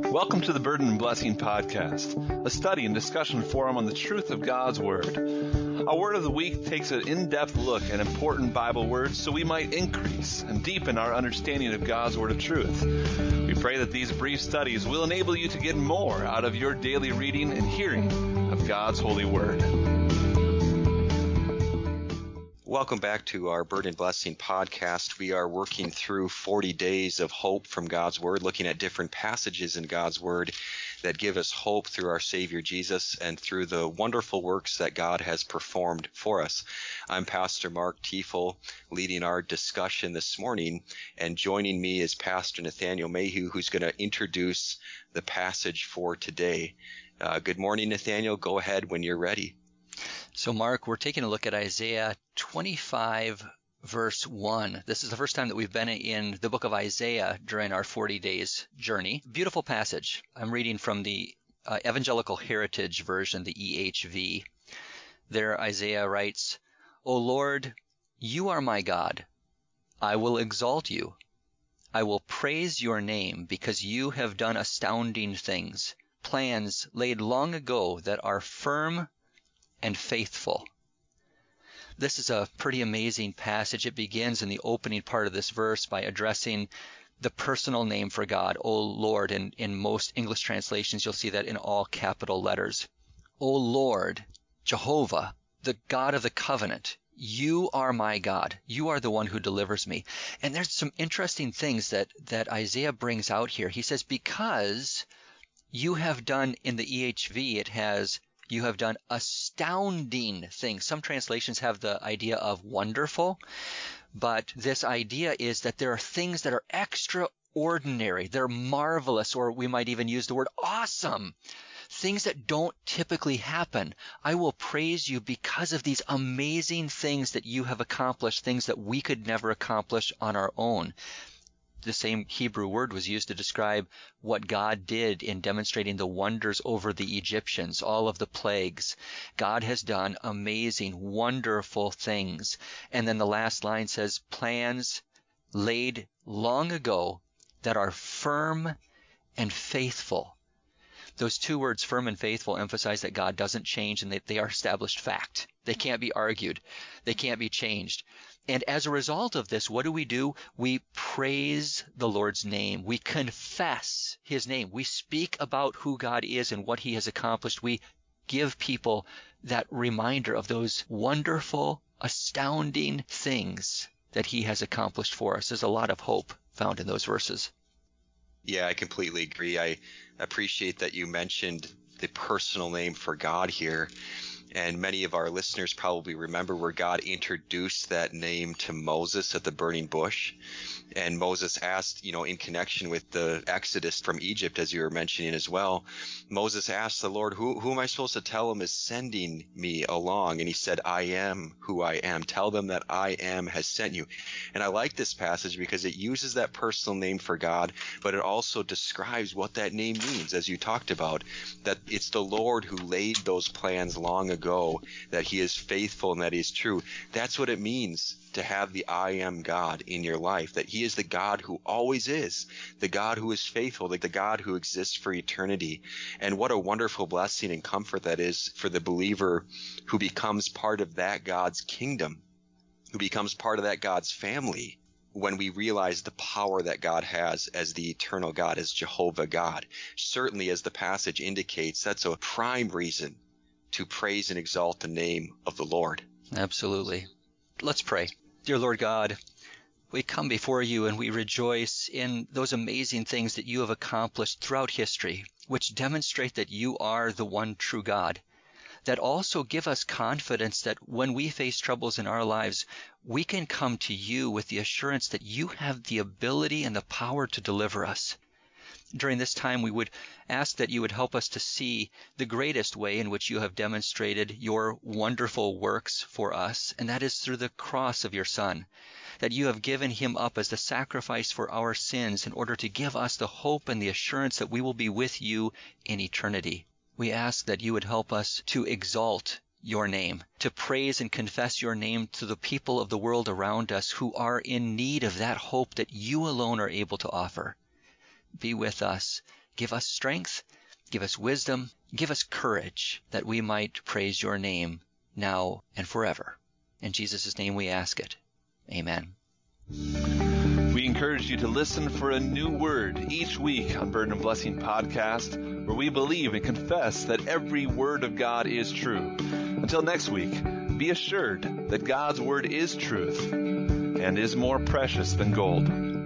Welcome to the Burden and Blessing Podcast, a study and discussion forum on the truth of God's Word. Our Word of the Week takes an in-depth look at important Bible words so we might increase and deepen our understanding of God's Word of truth. We pray that these brief studies will enable you to get more out of your daily reading and hearing of God's holy Word. Welcome back to our Burden and Blessing podcast. We are working through 40 days of hope from God's Word, looking at different passages in God's Word that give us hope through our Savior Jesus and through the wonderful works that God has performed for us. I'm Pastor Mark Tiefel, leading our discussion this morning, and joining me is Pastor Nathaniel Mayhew, who's going to introduce the passage for today. Good morning, Nathaniel. Go ahead when you're ready. So, Mark, we're taking a look at Isaiah 25, verse 1. This is the first time that we've been in the book of Isaiah during our 40 days journey. Beautiful passage. I'm reading from the Evangelical Heritage Version, the EHV. There, Isaiah writes, "O Lord, you are my God. I will exalt you. I will praise your name because you have done astounding things, plans laid long ago that are firm and faithful." This is a pretty amazing passage. It begins in the opening part of this verse by addressing the personal name for God, O Lord. And in most English translations, you'll see that in all capital letters. O Lord, Jehovah, the God of the covenant, you are my God. You are the one who delivers me. And there's some interesting things that Isaiah brings out here. He says, because you have done, in the EHV, it has, you have done astounding things. Some translations have the idea of wonderful, but this idea is that there are things that are extraordinary. They're marvelous, or we might even use the word awesome. Things that don't typically happen. I will praise you because of these amazing things that you have accomplished, things that we could never accomplish on our own. The same Hebrew word was used to describe what God did in demonstrating the wonders over the Egyptians, all of the plagues. God has done amazing, wonderful things. And then the last line says, plans laid long ago that are firm and faithful. Those two words, firm and faithful, emphasize that God doesn't change and that they are established fact. They can't be argued. They can't be changed. And as a result of this, what do? We praise the Lord's name. We confess his name. We speak about who God is and what he has accomplished. We give people that reminder of those wonderful, astounding things that he has accomplished for us. There's a lot of hope found in those verses. Yeah, I completely agree. I appreciate that you mentioned the personal name for God here. And many of our listeners probably remember where God introduced that name to Moses at the burning bush. And Moses asked, in connection with the Exodus from Egypt, as you were mentioning as well, Moses asked the Lord, who am I supposed to tell him is sending me along? And he said, I am who I am. Tell them that I am has sent you. And I like this passage because it uses that personal name for God, but it also describes what that name means, as you talked about, that it's the Lord who laid those plans long ago, that he is faithful and that he is true. That's what it means to have the I am God in your life, that he is the God who always is, the God who is faithful, the God who exists for eternity. And what a wonderful blessing and comfort that is for the believer who becomes part of that God's kingdom, who becomes part of that God's family, when we realize the power that God has as the eternal God, as Jehovah God. Certainly, as the passage indicates, that's a prime reason to praise and exalt the name of the Lord. Absolutely. Let's pray. Dear Lord God, we come before you and we rejoice in those amazing things that you have accomplished throughout history, which demonstrate that you are the one true God, that also give us confidence that when we face troubles in our lives, we can come to you with the assurance that you have the ability and the power to deliver us. During this time, we would ask that you would help us to see the greatest way in which you have demonstrated your wonderful works for us, and that is through the cross of your Son, that you have given him up as the sacrifice for our sins in order to give us the hope and the assurance that we will be with you in eternity. We ask that you would help us to exalt your name, to praise and confess your name to the people of the world around us who are in need of that hope that you alone are able to offer. Be with us. Give us strength, give us wisdom, give us courage that we might praise your name now and forever. In Jesus' name we ask it. Amen. We encourage you to listen for a new word each week on Burden and Blessing Podcast, where we believe and confess that every word of God is true. Until next week, be assured that God's word is truth and is more precious than gold.